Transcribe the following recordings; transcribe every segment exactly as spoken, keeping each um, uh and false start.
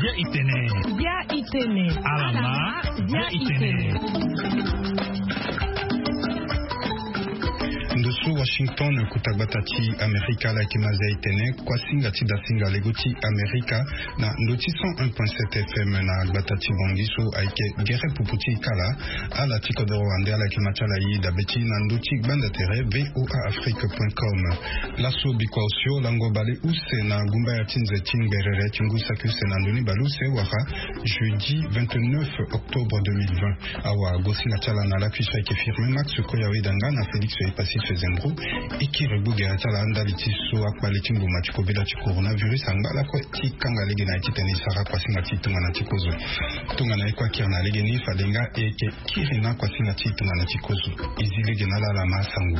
Via Itene. Via Itene. Alama. Via Itene. Ndoso Washington kutabatati Amerika la kimaza itene kwa singa tida singa legoti Amerika na ndoti cent un point sept F M na batati bongiso aike gere puputi kala ala tiko de Rwanda la kimachala yi da beti na ndoti banda tere voa afrique point com laso bikwa osio lango bale use na gumba ya tinze tingerere tingusa kuse na ndoni baluse waka jeudi vingt-neuf octobre deux mille vingt awa gosi na chala na la kuisha ike firme Max Koyawe danga na Félix Epasi Fezembro ikire buge atala ndali tiso akbali tingo machiko bela chi coronavirus angala ko tikanga lege na titeni sara kwa singa titunga na tikozo tunga na ekwa kirna lege ni fadenga eke kirina kwa singa titunga na tikozo izilege na la la masangu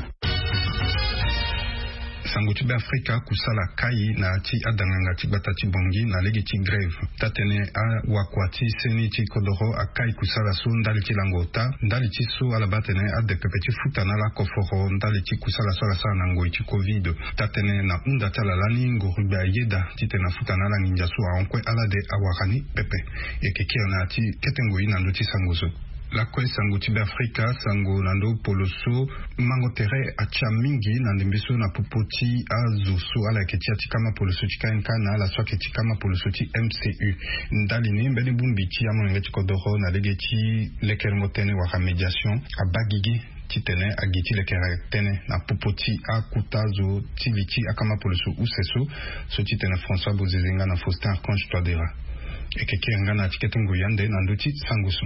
sango tibe Afrika kusala kai na ti adanganga ti batati bongi na legi ti greve tatene a wakwati seni ti kodoro a kai kusala so ndali ti langota ndali ti so ala batene a de pepeti futa na la koforo ndali ti kusala so la sa na ngoi ti covid tatene na unda tala lani ngorugbe a yeda ti tena futa na la ninja so a onkwe ala de awakani pepe ekekir na ti ketengoi na ndo ti sangozo la kwe sango tibe Afrika sango nando poloso mangotere acha mingi na ndembeso na popoti azoso ala ketia tikama poloso tikaenka na ala swa ketikama poloso ti M C U ndali ni mbeni bumbi ti amo ngeti kodoro na legeti lekermotene wa mediation abagigi titene agiti lekera tene na popoti akutazo tiviti akama poloso useso so titene François Bozezenga na Faustin Archange Twadera ekeke ngana tiketungu yande na ndoti sangusu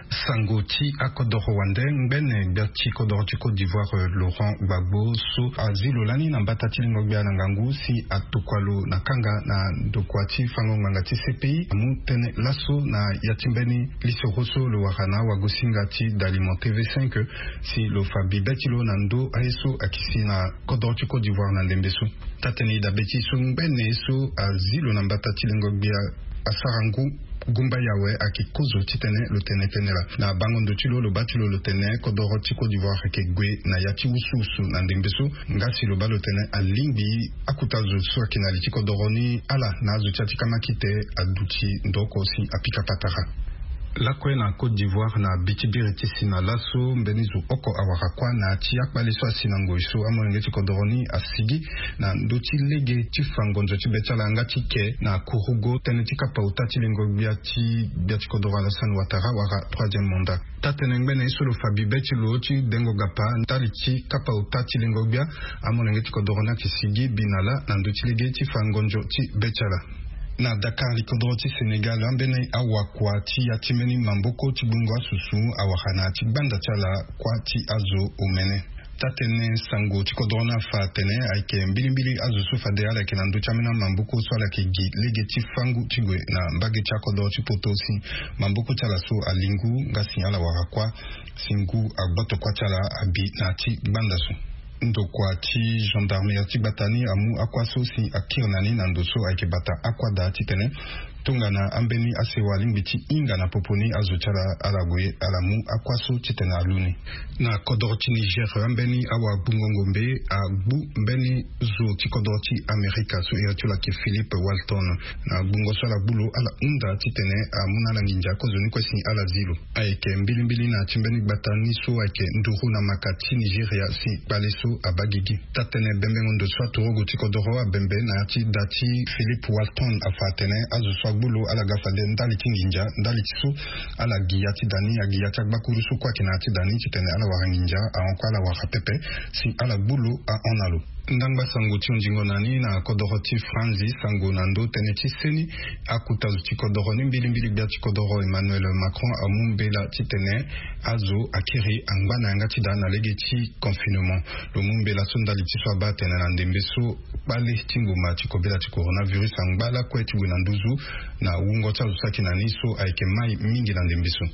Sangoti akodoro wande ngene gati kodoro ti Côte d'Ivoire Laurent Gbagbo so azilo lani na batati ngobia na ngangu si atukwalo na kanga na dokwati fango ngangati C P I amu tene laso na yatimbeni lisoroso lo wakana wagosingati d'alimenter V cinq si lo fabi betilo na ndo aeso akisi na kodoro ti Côte d'Ivoire na ndembeso tateni da beti so ngene so azilo na batati ngobia asarangu gumba yawe akikozo titene lo tene tenela na bangondo tilo lo batilo lo tene kodoro ti Côte d'Ivoire ke gwe na yati ususu na ndembeso ngasi lo balo tene alimbi akutazo so akinali ti kodoro ni ala na zo tati kama kite aduti ndoko si apika patara la kwe na Côte d'Ivoire na bitibiri ti sina laso mbenizo oko awarakwa na ti akbali so asinango iso amonenge ti kodoroni asigi na ndoti lege ti fangonzo ti betala nga ti ke na kurugo tene ti kapa uta ti lengo bia ti bia ti kodoro Alassane Ouattara wara troisième mandat tatene ngbene iso lo fabi beti lo ti dengo gapa ntali ti kapa uta ti lengo bia amonenge ti kodoroni akisigi binala na ndoti lege ti fangonzo ti betala na Dakar likodoro ti Senegal ambene awakwa ti yatimeni mamboko ti bungo asusu awakana ti banda tala kwa ti azo omene tatene sango ti kodoro na fa tene aike mbilimbili azusu fade ala ke na ndo chamena mamboko so ala ke gi lege ti fangu ti gwe na mbage ti akodoro ti potosi mamboko tala so alingu ngasi ala warakwa singu agboto kwa tala abi na ti banda so ndokwa ti gendarmerie ti batani amu akwaso si akirnani na ndoso aike bata akwada ti tene tungana ambeni asewa lingbi ti inga na poponi azochara alagwe alamu akwaso ti tene aluni na kodoro ti Niger ambeni awa bungongombe agbu mbeni zo ti kodoro ti Amerika so eratula ke Philippe Walton na bungo so ala bulo ala unda ti tene amuna la ninja kozoni kwesi ala zilo aike mbilimbili na timbeni batani so aike nduru na makati Nigeria si paleso abagigi tatene bembe ngondo so torogo ti kodoro abembe na ti dati Philippe Walton afatene azo bulo ala gafade ndali tinginja ndali tiso ala giyati dani ya giyati bakuru su kwa kinati dani titene ala waranginja a onko ala wakapepe si ala bulo a onalo ndangba sango ti onjingo nani na kodoro ti Franzi sango nando tene ti seni akutazu ti kodoro ni mbilimbili bia ti kodoro Emmanuel Macron amumbela ti tene azo akiri angba na yanga ti da na lege ti confinement lo mumbela so ndali ti so aba tene na ndembe so bale ti nguma ti kobela ti coronavirus angba la kue ti gwe na nduzu na wungo ti azo saki na ni so ayeke mai mingi na ndembe so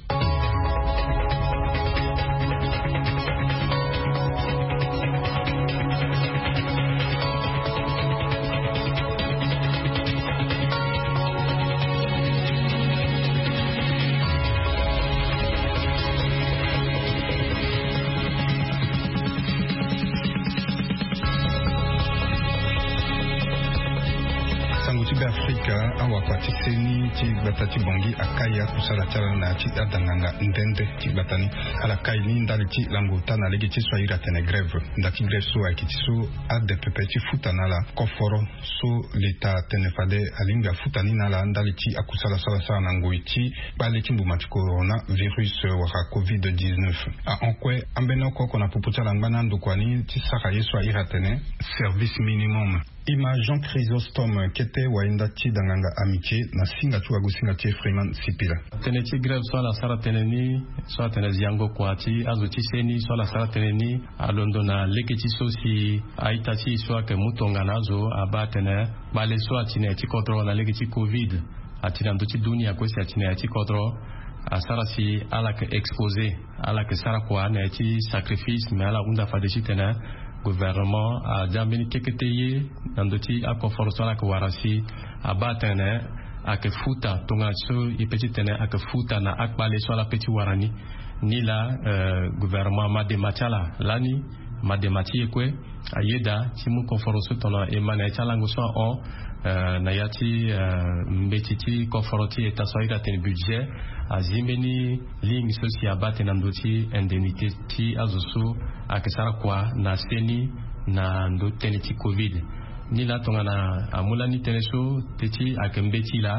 Afrika awakwati seni ti batati bongi akaya kusala chala na ti adanganga ndende ti batani ala kaini ndali ti langota na legi ti swaira tene grève ndaki grève so akiti so ade pepe ti futanala koforo so leta tene fade alinga futani nala ndali ti akusala sala sala na ngoi ti bale ti mbuma ti corona virus waka covid dix-neuf a onkwe ambena koko na puputa langana ndokwani ti saka yeso ira tene service minimum ima Jean Chrysostome kete waenda ti danganga amitié na singa tu agusinga ti Freeman Sipila tene ti grève so la sara teneni so tene ziango kwati azo ti seni so la sara teneni alondo na leke ti so si aita ti so ke mutonga nazo aba tene bale so atine ti kontro na leke ti covid atina ndo ti dunia ko si atine ti kontro a sara si ala ke exposé ala ke sara kwa na ti sacrifice mais ala unda fa de ci tene gouvernement a jambini keketeye nandoti a conforto la warasi a batene a ke futa tonga so i petit tene a ke futa na akbale so la petit warani ni la euh, gouvernement ma de machala lani ma de mati kwe ayeda ti mu conforto tona e mana chalango so on euh, na yati euh, mbetiti conforti eta so ira ten budget azimeni ligne social bate nandoti indemnité ti azusu akesara kwa na seni na ndo teneti covid ni la tonga na amula ni teneso teti akembeti la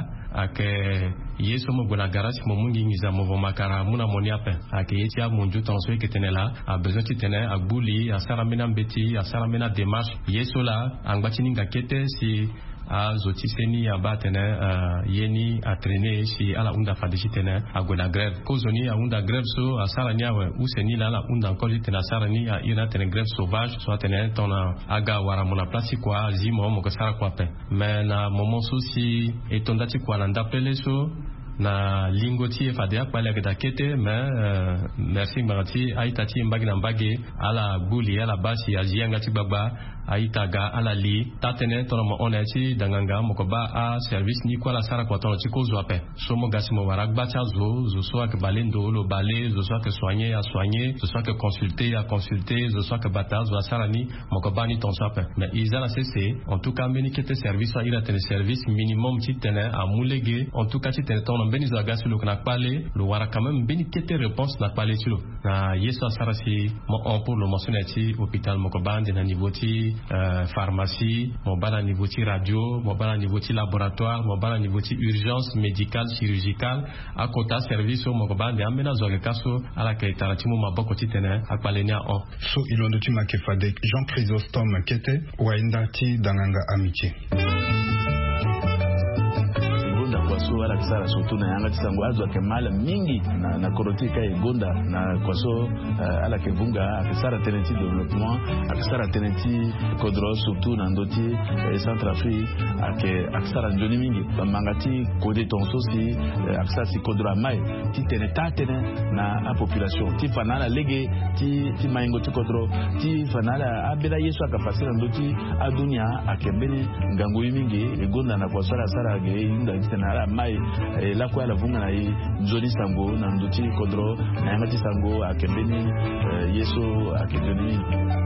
ake yeso mo gona garage mo mungi ngiza mo makara muna moniape ake yeti a monju tonso ke tenela a besoin ti tene a buli a sara mena mbeti a sara mena démarche yeso la angbati ninga kete si a zoti seni a batene uh, yeni a traîner si ala unda fadishi tene a gona grève kozoni a unda grève so a sara nya we ou seni la la unda encore tene sara ni a ina tene grève sauvage so tene tona aga wara mona place quoi zimo mo ko sara quoi pe mais na moment so si etonda ti kwa nda pele so na lingoti fadia pale ke dakete mais euh, merci marati aitati mbagi na mbagi ala buli ala basi ajianga ti baba aitaga ala li tatene tono mo oneti danganga mokoba a service ni kwa la sara kwa tono ti ko zo ape so mo gasi mo waragba cha zo zo so ak balendo lo balé zo so ak soigner a soigner zo so ak consulter a consulter zo so ak bata zo sara ni mokoba ni ton so ape mais izala cc en tout cas meni kete service a ira tene service minimum ti tene a mulege en tout cas ti tene tono beni zo gasi lo kana pale lo wara quand même beni kete réponse na pale ti lo na yeso sara si mo on pour le monsoneti hôpital mokoba de na niveau ti Euh, pharmacie, mon bas à niveau de radio, mon bas à niveau de laboratoire, mon bas à niveau de urgence médicale, chirurgicale, à côté service au mon bas de amena zolekaso à la kaitaratimo ma boko titene à palenia on. So ilondo tu makefade Jean Chrysostome kete waindati danganga amitié. So ala kisara surtout na yanga tisango azwa ke mala mingi na na korotika igonda na kwaso uh, ala ke vunga akisara teneti développement akisara teneti kodro surtout na ndoti eh, Centrafrique ake akisara njoni mingi bamangati kode tonso si eh, akisara si kodro mai ti teneta tene na a population ti fanala lege ti ti maingo ti kodro ti fanala abela yesu akapasira ndoti adunia akembeni ngango mingi igonda na kwaso ala sara ge inda tena mai eh, la kwa la vunga na i nzoni sango na nduti kodro na yangati sango akembeni eh, yeso akembeni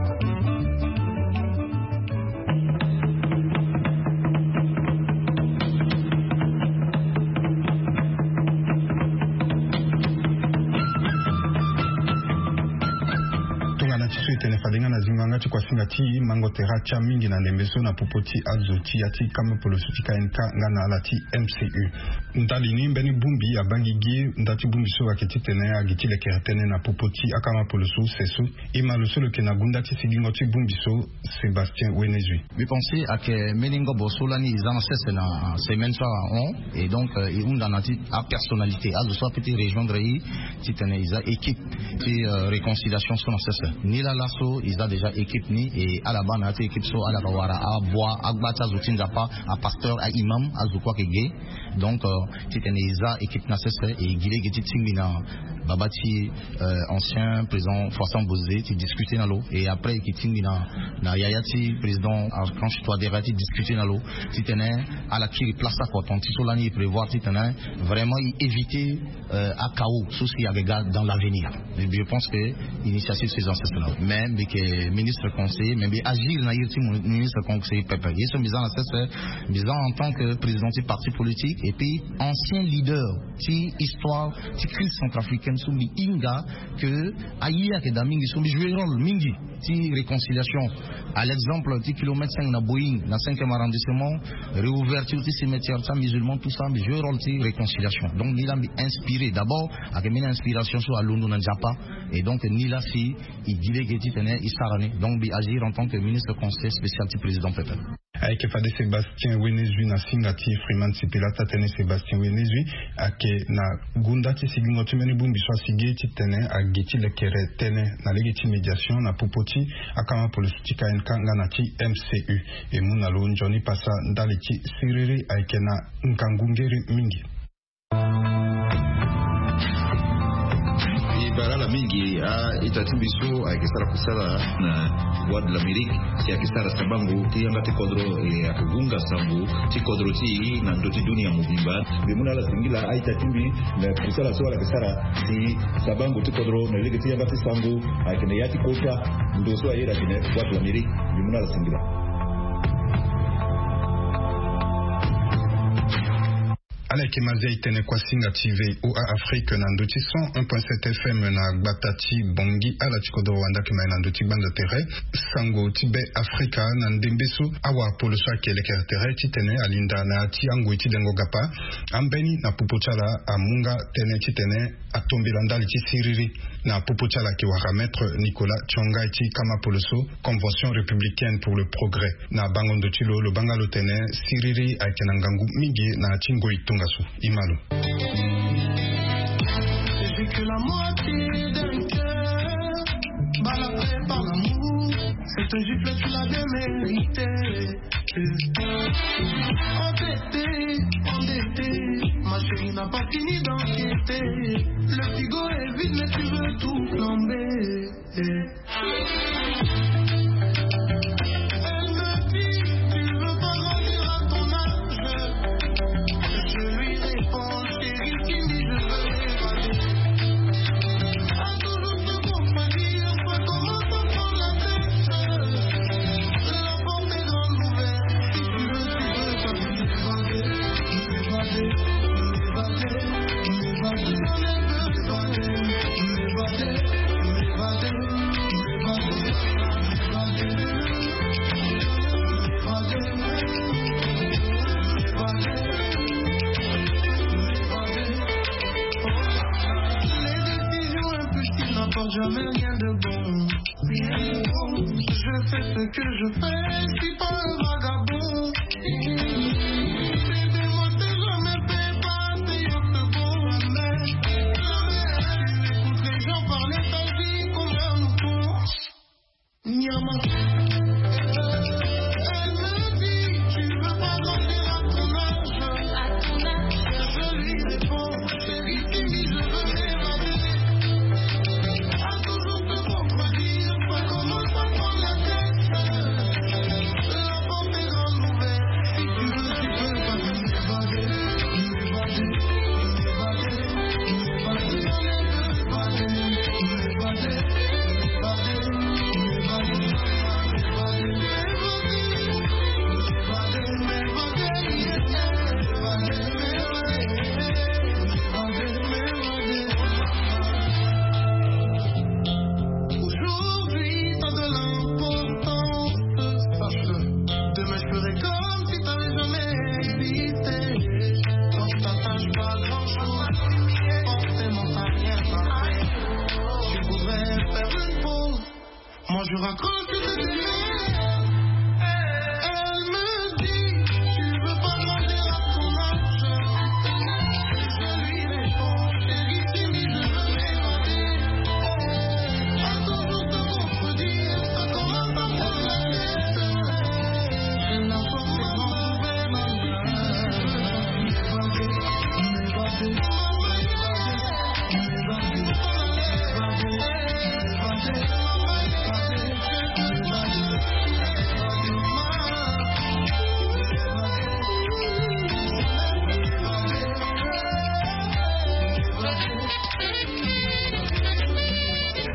fadenga na zinganga ti kwa singa ti mango teracha mingi na nembeso na popoti azoti ati kama polosutika nka ngana ala ti M C U ndali ni mbeni bumbi abangi gi ndati bumbi so aketi tene agiti le keretene na popoti akama polosu sesu ima lo solo ke na gunda ti sigingo ti bumbi so Sébastien Wenezui. We pensez à que meningo bosolani izana sese na semaine so on et donc et unda na ti a personnalité azo so petit région de rei ti tene isa équipe ti réconciliation so na sese ni la lasso ils ont déjà équipe ni et à la base na équipe so à la wara a bois agbata zutinza pas à pasteur à imam à zukwa ke gay donc ti tene isa équipe na sese et gile giti timina babati euh, ancien président Foissan Bozé ti discuter na lo et après qui timina na yayati président Archange Touadéra ti discuter na lo ti tene à la qui place à quoi ti solani prévoir ti tene vraiment éviter euh, à chaos souci à regard dans l'avenir. Je pense que l'initiative ces ancêtres là même qui est ministre conseiller, mais bien agir na yirti ministre conseiller peuple. Ils sont mis en c'est mis en tant que président du parti politique et puis ancien leader ti histoire ti crise centrafricaine sous mi inga que aïa que damingi sous mi jouer rôle mingi ti réconciliation. À l'exemple ti kilomètre cinq na Boeing na cinquième arrondissement, réouverture ti cimetière ça musulman tout ça mais jouer rôle ti réconciliation. Donc il a inspiré d'abord avec une inspiration sur à Londres na Japa et donc ni la fille il dit que tu tenais il s'arrête donc bi agir en tant que ministre conseiller spécial du président Pepe. Avec Fade Sébastien Wenezui na Singati Freeman Sipila tatene Sébastien Wenezui ake na gunda ti sigingo tumeni bumbi so sige ti tene ageti le kere tene na legeti médiation na popoti akama politique ka ngana ti M C U et munalo njoni pasa ndali ti siriri ake na nkangungeri mingi. Barala mingi a itatimbiso akisara kusala na wad la Amerika si akisara sabangu tianga tikodro e akugunga sambu tikodro ti na ndoti dunia mubimba bimuna la singila a itatimbi na kusala so akisara si sabangu tikodro na lege tianga tisangu akene yati kota ndoso ayera kine wad la Amerika bimuna la singila. Aleke mazia itene kwa singa T V ou à Afrique nandoti cent un point sept F M na Gbatati Bongi ala chikodo wanda kima nandoti bande terre sango tibe Afrika nandembeso awa polo shake leke terre titene alinda na ti angu iti dengo gapa ambeni na pupochala amunga tene titene atombi landali ti siriri na pupochala ki wara maître Nicolas Tchonga iti kama poloso convention républicaine pour le progrès na bangondo tilo le bangalo tene siriri aikenangangu mingi na chingo itunga Imalo. J'ai que la moitié d'un cœur, baladé par l'amour, c'est un gifle tu l'as bien mérité. Endetté, endetté, ma chérie n'a pas fini d'enquêter. Le frigo est vide mais tu veux tout flamber. Elle me dit, tu veux pas grandir à ton âge. Je lui réponds, chérie, qui dit je veux m'évader. À toujours te contredire, pas comment ça prend la tête. La porte est grande ouverte, si tu veux, tu veux, ça peut m'évader. M'évader, m'évader, m'évader, m'évader, m'évader, m'évader, jamais rien de bon, rien de bon. Je fais ce que je fais, je suis pas un vagabond. Aidez-moi, c'est jamais fait passer au second. Jamais, jamais. Tu écoutes les gens parler ta vie comme un mouton. Nyama. Elle me dit, tu veux pas grandir à ton âge. Je lui réponds, chérie, tu dis je veux m'évader. Moi je raccroche de tes elle me dit, tu veux pas grandir à ton âge. Je lui réponds, chérie, tu dis je veux m'évader. À toujours te contredire, ça commence à prendre la tête. La porte est grande ouverte, m'évader, m'évader, m'évader.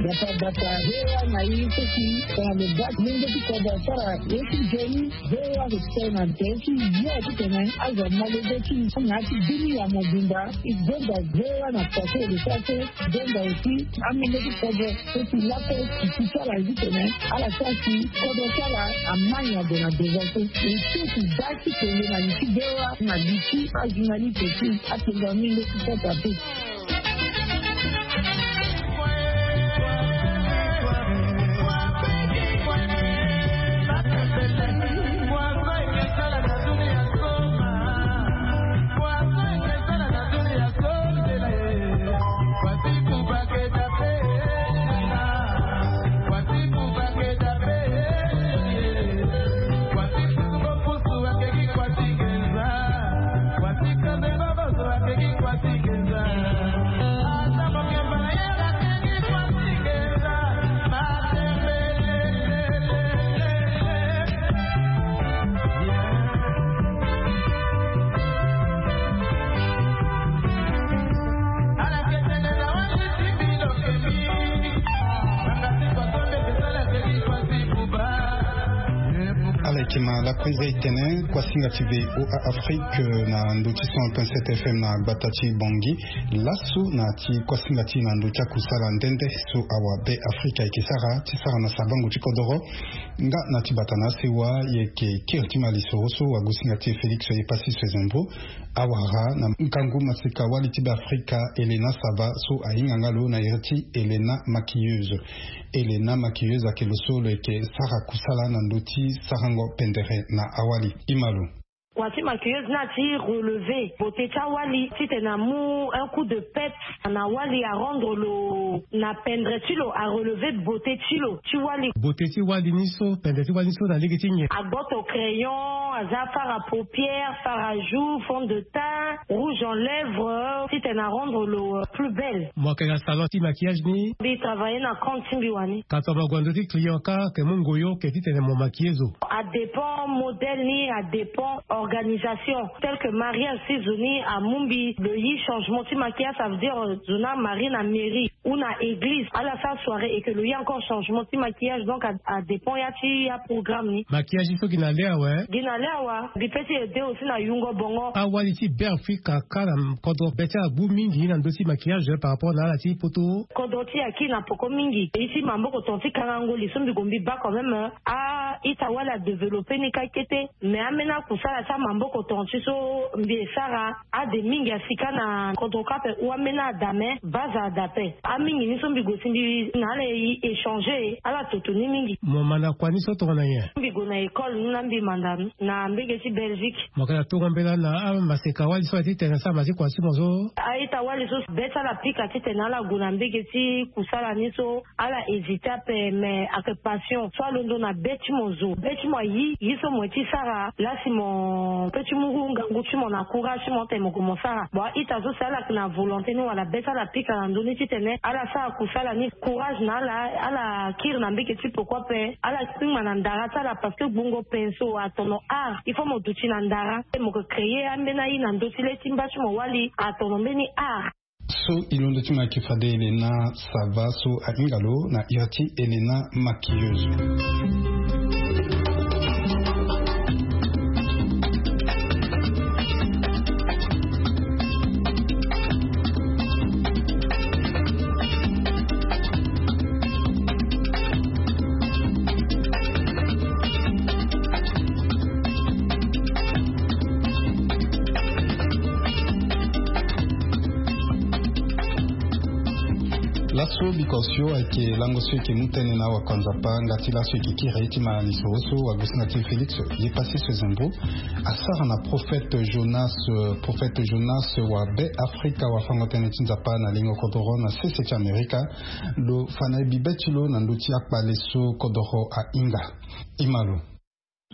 bata bata hewa na hii sisi kwa mbaki mungu tukoba sara yesu jeni hewa kutena teki yote tena aza malezeki ngati dini ya mobimba igonga hewa na pase de sase gonga uti amene tukoba sisi lapo kisara hivi tena ala sasi kodo sara amanya de na devote sisi baki tena na nikidewa na diki ajinali teki atenga mingo tukoba tu. La prise itene kwa singa T V o Afrique na ndochi cent un point sept F M na Batachi Bongi lasu na ti kwa singa ti na ndocha kusala ndende so awa be Afrika ikisara ti sara na sabangu chikodoro nga na ti batana sewa yeke kirti malisoroso wa gusinga ti Felix yepasi sezembo awara na nkangu masika wali ti Afrika Elena Sava so ainga ngalo na yerti Elena Maquilleuse Elena Maquilleuse akelosolo yeke sara kusala na ndoti sarango pendere na awali Imalo. Wati maquilleuse na ti relevé. Bote cha wali ti tena mou un coup de pète na wali à rendre lo na pendre tilo à relever bote tilo. Ti wali. Bote ti wali niso pendre ti wali niso na ligi ti nye. A botte au crayon, à fard à paupières, fard à joues, fond de teint, rouge en lèvres, ti tena rendre lo plus belle. Moi que la salon ti maquillage ni. Bi travailler na compte biwani. Quand on va gondo ti client ka que mon goyo que ti tena mon maquilleuse. A dépend modèle ni a dépend organisation telle que Marie Saisoni à Mumbi le yi changement de maquillage ça veut dire zona Marie na mairie ou na église à la fin soirée et que le yi encore changement de maquillage donc à, à dépend ya ti ya programme ni maquillage il faut qu'il n'allait ouais qu'il n'allait ouais bi petit aider aussi na yungo bongo ah ouais ici Afrika kala kodo beta bu mingi na ndosi maquillage par rapport na la ti poto kodo ti aki na poko mingi ici mambo ko tonti karango li sombi gombi ba quand même ah ita wala développer ni kakete mais amena kusala ta mambo ko tonti so mbi sara a de mingi asika na kodo kape ou amena dame baza dape amingi ni sombi gosindi na le échanger ala totoni mingi mo mana kwani so to na ye mbi go na école na mbi mandan na mbege ci Belgique mo kala to ngambela na maseka wali so ati tena sa mazi kwa si mozo aita wali so beta la pika ti tena la go na mbege ci kusala ni so ala hésiter pe mais avec passion so londo na beti mozo beti mo yi yi so mo ti sara la si mon petit murunga nguchi mon encourage mon te mo ko sara bo ita zo sala na volonté no wala beta la pika na ndoni ti tena ala sa kusala ni courage na ala ala kir na mbeke ti pourquoi pe ala sima na ndara sala parce que bungo penso atono art il faut mo tuchi na ndara mo ko créer ambena yi na ndoti le timba mo wali atono mbeni art so ilondo ti maki fade Elena Sava so a ingalo na irati Elena Maquilleuse. Lasso bikosio ake langosio ke mutene na wa kwanza pa ngati lasso ke kira iti ma nisoso wa gusnati Felix ye passé ce zembo asara na prophète Jonas prophète Jonas wa be Afrika wa fangotene tinzapa na lingo kodoro na sese Amerika lo fana bibetilo na nduti akpa leso kodoro a inga imalo zo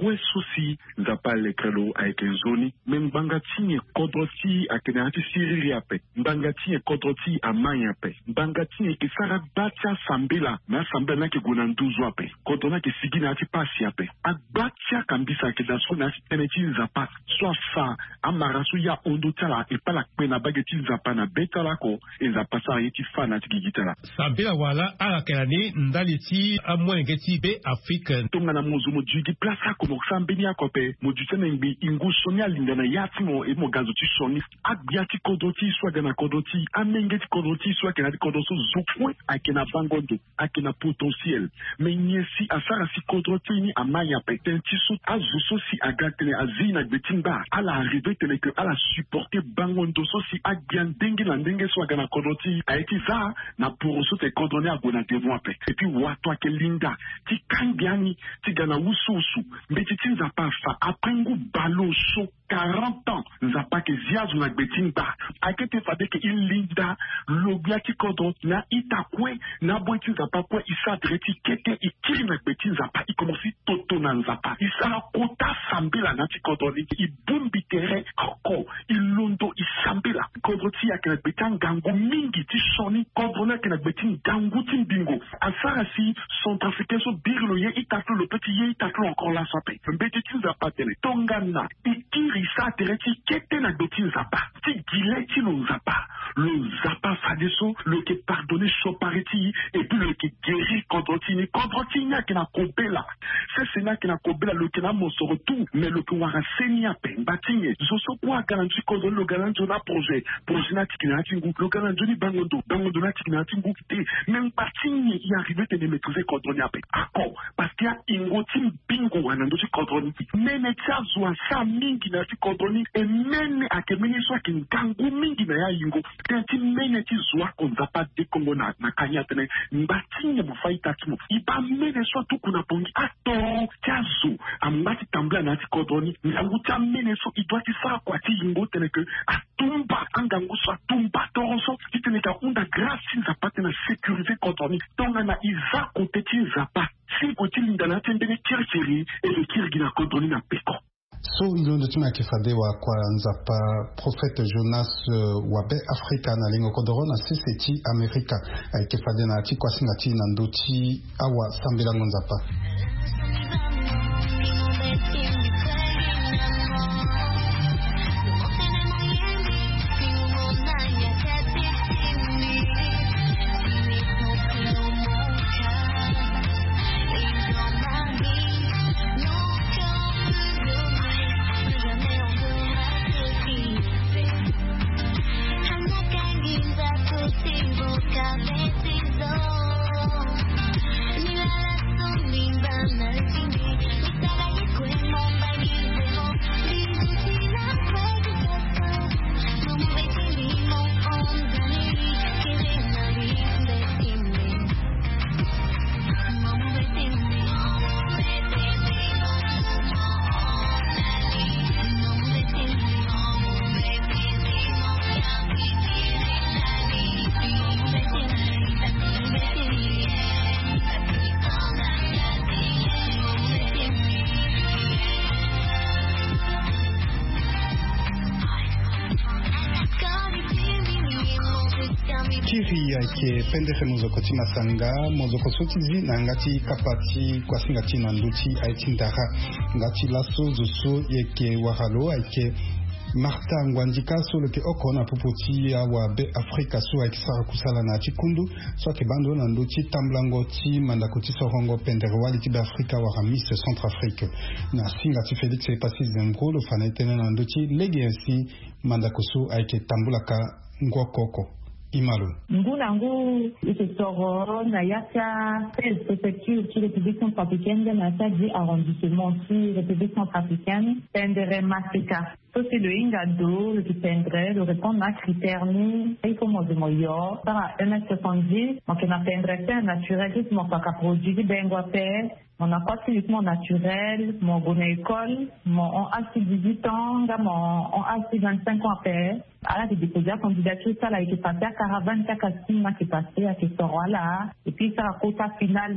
kwe susi nzapa lekrelo avec zoni men bangati kodroti akenati siriri ape bangati kodroti amanya pe bangati ke sara batia sambela na sambela na ke gonanduzo ape kodona ke sigina ati pasi ape abatia kambisa ke daso na teneti nzapa so fa amarasu ya ondo tala e pala pena bageti nzapa na betala ko nzapa sa yeti fana tigitala sambela wala ala kelani ndaliti amwengeti be Afrique tonga na mozumo jugi plasa ko sambeni akope modutene mbi ingu sonia lingana yatimo e mo gazo ti soni agbiati kodoti so gana kodoti amengeti kodoti so gana kodoso zukwe akena bangondo akena potentiel menyesi asara si kodoti ni amaya petenti so azuso si agatene azina betimba ala arrivé tele que ala supporter bangondo so si agbian dengi na ndenge so gana kodoti aiti za na poroso te kodone agona devo ape et puis wato akelinda ti kangiani ti gana ususu mbeti tinza pa fa aprengu balo so quarante ans nzapa ke ziazu na betimba akete fade ke ilinda lobia ti kodo na itakwe na bweti nzapa kwa isa dreti kete ikiri na beti nzapa ikomosi toto na nzapa isa kota sambila na ti kodo ni ibumbi tere koko ilondo isambila kodo ti ya kena betan gangu mingi ti shoni kodo na kena betin gangu ti bingo asara si centrafricain so birlo ye itaklo le petit ye itaklo encore la sape mbeti ti nzapa tele tongana ikiri sa tereti kete na beti nzapa ti gile ti lo nzapa le zapa fadeso le ke pardonné chopareti et puis le ke guéri kodrotini kodrotini ki na kobela c'est cela qui na kobela le ke na mosoro tout mais le ke wara senia pe batinye zoso kwa garanti kodo le garanti na projet projet na tikina tingu le garanti ni bangondo bangondo na tikina tingu te même batinye y arriver te maîtriser kodroni ape ako parce qu'il y a ingoti bingo wana ndo ti kodroni mene tia zwa sa mingi na ti kodroni et mene akemeni so ki ngangu mingi na ya ingo tenti mene ti zwa konzapa de kongo na na kanya tene mbatinye bu faita timo iba mene so tu kuna pongi ato tiazo ambati tambla na ti kodroni ngangu ta mene so idwa ti fa kwa ti ingo tene ke atumba angangu so atumba toronso ti tene ka unda grâce nzapa tena sécuriser kodroni tonga na iza kote ti nzapa si koti lindana tendene kirchiri et le kirgina kodroni na peko so ilondo ti makifade wa kwa nzapa prophète Jonas uh, wabe Afrika na lingo kodoro na sisi ti Amerika aikifade na ti kwasinga ti na ndo ti awa sambela nzapa kiri yake pendehe mozoko ti masanga mozoko so ti zi na ngati kapa ti kuasinga ti na ndö ti aiti ndara ngati laso zo so yeke wara lo ayeke Martha Ngwandika so le ke oko na popo ti awa be Afrika so ayeke sara kusala na ti kundu so ayeke bando na ndö ti tamblango ti mandako ti sorongo pendere wali ti be Afrika wara Miss Centrafrique na singa ti Félix Epasi Zengo lo fana e tënë na ndö ti lege ainsi mandako so ayeke tambulaka ngokoko Imalo. Ngunangu isesoro na yatia préfecture ci République centrafricaine de Matadi arrondissement ci République centrafricaine pendere Masika. So c'est le ingado le qui pendrait le répondre à critères ni il faut moi de moyo par un mètre soixante-dix donc on a pendrait un naturalisme on pas produit bengo père on n'a pas uniquement naturel mon bonne école mon on a dix-huit ans mon on a vingt-cinq ans père à la déposer la candidature ça a été passé à caravane qui a qui passé à ce soir là et puis ça a quota final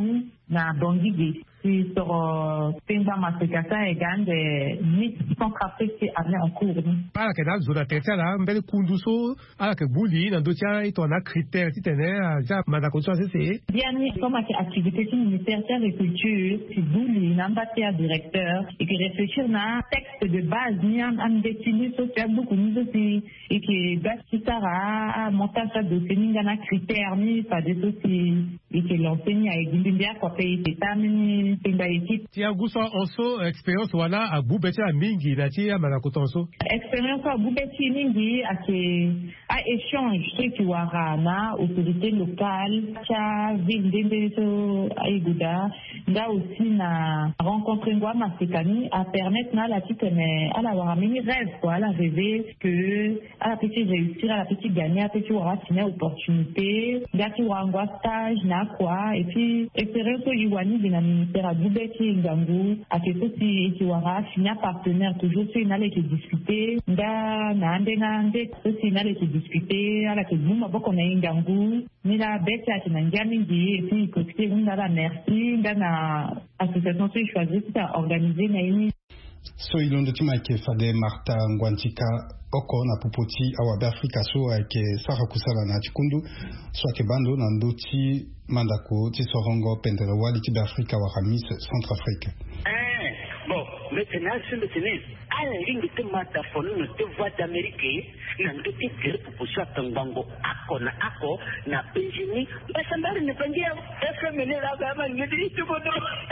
na Bangui si sur Pemba Masekasa et Gande mix Centrafrique amené en cours. Para que na zona terceira lá, mbele kunduso, ala que buli na dotia ito na critère titene ja madakoso c'est. Bien comme activité ministère de l'agriculture, si buli n'ambatia directeur et qui réfléchir na texte de base ni en défini social beaucoup nous aussi et qui basitara montage de dossier na critères ni pas des aussi et que l'enseigne a egimbia kwa pays état Tia gusa also experience wana abubecha mingi na tia manakotonso. Experience abubecha mingi ake a échange ce qui wara na autorité locale cha ville d'Embeso Aiguda là aussi na rencontre ngwa masekani a permettre na la petite mais à la wara mini rêve quoi la rêver que à la petite réussir à la petite gagner à petite wara signer opportunité gati wangwa stage na quoi et puis expérience iwani de la ministère à Boubeki Ngangu à quelque chose qui wara finir partenaire toujours c'est une allée qui discuter nda na ndenga nde aussi une allée qui discuter à la que nous maboko na Ngangu ni la bête à Nangami dit et puis côté nda la merci nda na association qui choisit à organiser na ini so ilondo tima ke fade Martha Ngwantika oko na popoti awa Afrika so ake sara kusala na chikundu so ke bando na ndoti mandako ti sorongo pendere wali ti Afrika wa Hamis Centrafrique. Eh bon maintenant c'est le tennis à la ligne de mata fonu te voix d'Amérique na ndoti gere proposition tangango ako na ako na Benjamin basambari ne pangia F M ne la gama ne di tu bodo.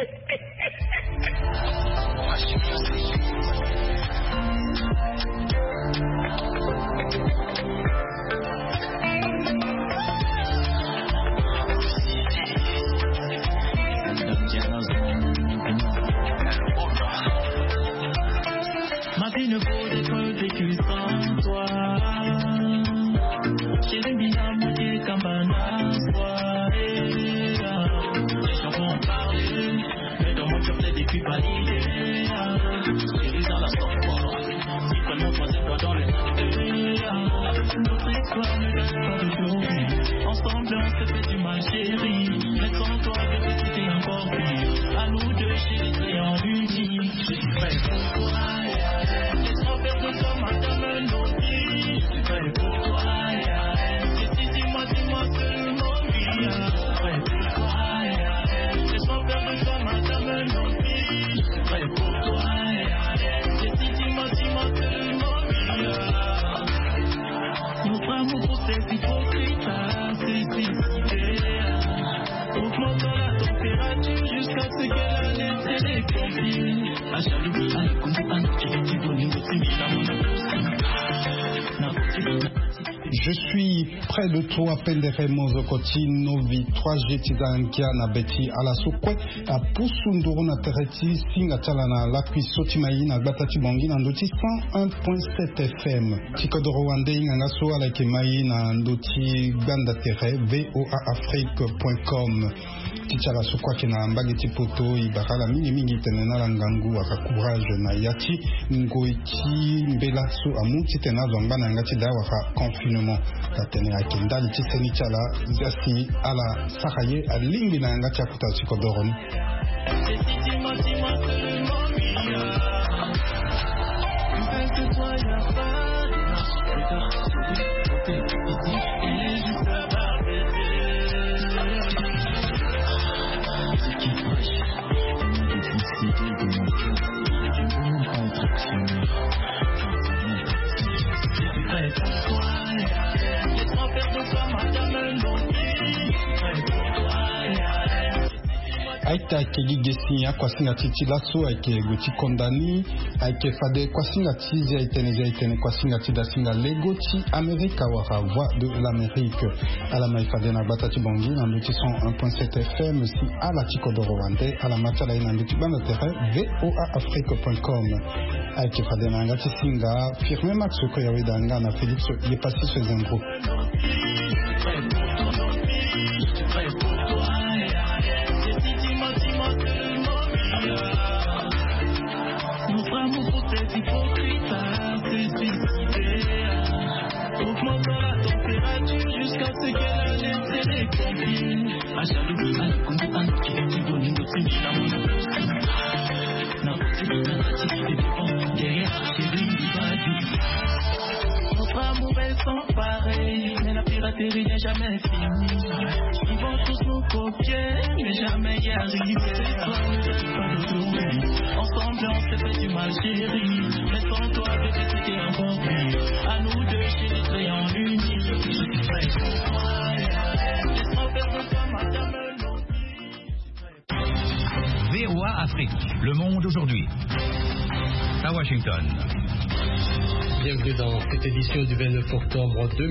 Ma vie ne vaut d'être vécue sans toi. Chérie, bien monté comme un assoir. Les gens vont parler, mais dans mon cœur c'est des cubes validés. Chérie, dans la soirée, si seulement toi c'est toi dans les deux. Notre histoire ne laisse pas de journée. Ensemble on se fait du mal, chérie. Mais sans toi je vais quitter encore plus. À nous deux, chérie, c'est en unis. Je suis prêt pour toi. Laisse-moi faire de toi madame Noti. Je suis prêt pour toi. Et si dis-moi, dis-moi seulement oui. Je suis prêt pour toi. Laisse-moi faire de toi madame Noti. Je suis prêt pour toi. Et si dis-moi, dis-moi seulement oui. Notre amour pour cette hypocrite, c'est décidé. Augmentons la température jusqu'à ce qu'elle a laissé les conflits. La jalousie, à la conduite, à notre directive, au niveau de la monopole. Je suis près de toi, Pendere Mozokoti, Novi, trois G Tizankia, Nabeti, Alasokwe, à Pusunduru, Natereti, Singatalana, Lakwi, Sotimayi, Nabatati Bangi, Nandoti, cent un virgule sept F M. Tikodoro Wande, Nangaso, Alakemayi, Nandoti, Gandatere, V O A Afrique point com. Tichala sokwa kina mbageti poto ibakala mingi mingi tenena la ngangu waka courage na yati ngoiti mbela so amuti tena zonga na ngati da waka confinement katene akenda litiseni chala zasi ala sakaye alingi na ngati akuta sikodoron. Aita kegi gesinya kwa singa titi laso aike goti kondani aike fade kwa singa tizi aiteneza aitene kwa singa tida singa legoti Amerika wara voix de l'Amérique ala maifade na batati bongi na mbuti cent un virgule sept F M si ala tikodoro wande ala matala ina mbuti bana tere V O A Afrique point com aike fade na ngati singa firme maxo ko yawe danga na Félix Yepasi Sezendro. Notre amour pour cette hypocrite, c'est décidé. Augmentons la température jusqu'à ce qu'elle a laissé les conflits. Notre amour est sans pareil, mais la piraterie n'est jamais finie. Ils vont tous nous copier, mais jamais y arriver. Ensemble on s'est fait du mal chérie, mais sans toi bébé c'était encore pire. À nous deux chérie soyons unis. Je suis prêt pour toi, laisse-moi faire de toi madame. V O A Afrique, le monde aujourd'hui. À Washington. Bienvenue dans cette édition du vingt-neuf octobre deux mille